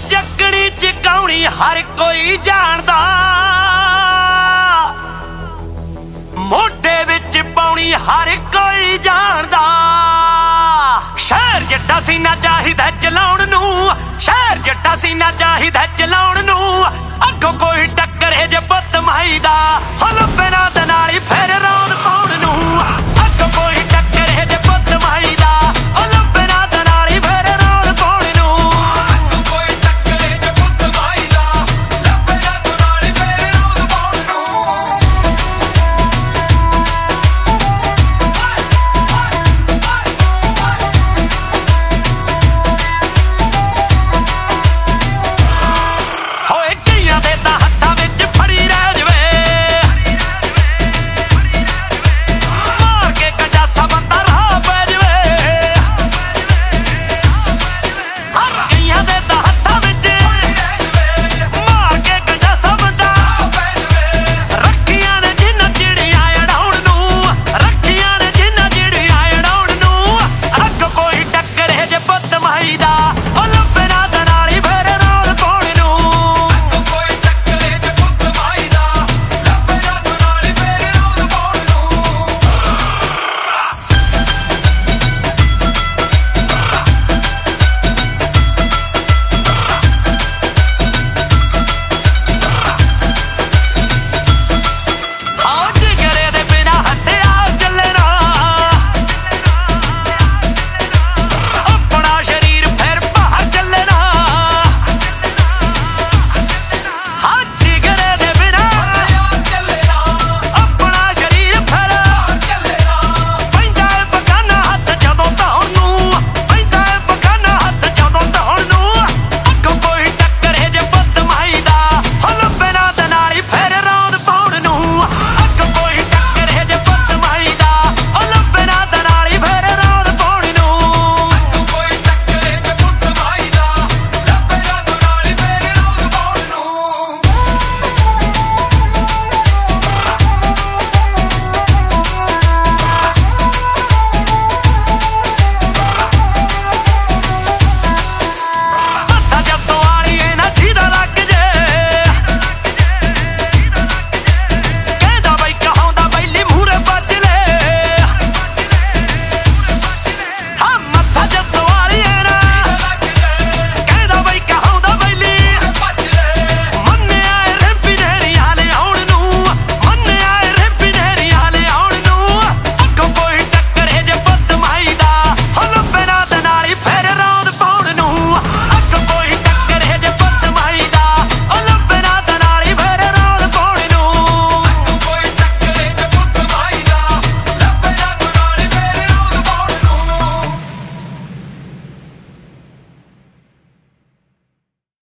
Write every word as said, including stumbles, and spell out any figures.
ਚੱਕਣੀ ਚਕਾਉਣੀ ਹਰ ਕੋਈ ਜਾਣਦਾ, ਮੋਢੇ ਵਿੱਚ ਪਾਉਣੀ ਹਰ ਕੋਈ ਜਾਣਦਾ। ਸ਼ਹਿਰ ਜੱਟਾ ਸੀਨਾ ਚਾਹੀਦਾ ਚਲਾਉਣ ਨੂੰ, ਸ਼ਹਿਰ ਜੱਟਾ ਸੀਨਾ ਚਾਹੀਦਾ ਚਲਾਉਣ ਨੂੰ। ਅੱਗੋਂ ਕੋਈ ਟੱਕਰੇ ਜੇ ਪੁੱਤ ਮਾਈ ਦਾ, ਹੋ ਲੱਭੇ ਨਾ ਦੇ ਨਾਲ ਹੀ ਫਿਰ ਰੌਣਕ